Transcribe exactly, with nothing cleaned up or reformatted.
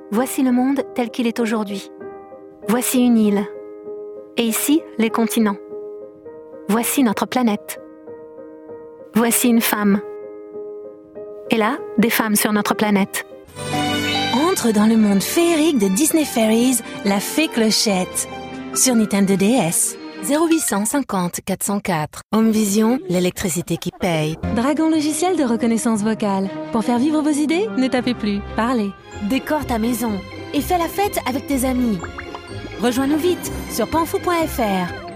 Voici le monde tel qu'il est aujourd'hui. Voici une île. Et ici, les continents. Voici notre planète. Voici une femme. Et là, des femmes sur notre planète. Entre dans le monde féerique de Disney Fairies, la fée Clochette. Sur Nintendo D S. zéro huit cent cinquante quatre cent quatre. Home Vision, l'électricité qui paye. Dragon logiciel de reconnaissance vocale. Pour faire vivre vos idées, ne tapez plus, parlez. Décore ta maison et fais la fête avec tes amis. Rejoins-nous vite sur panfou point f r.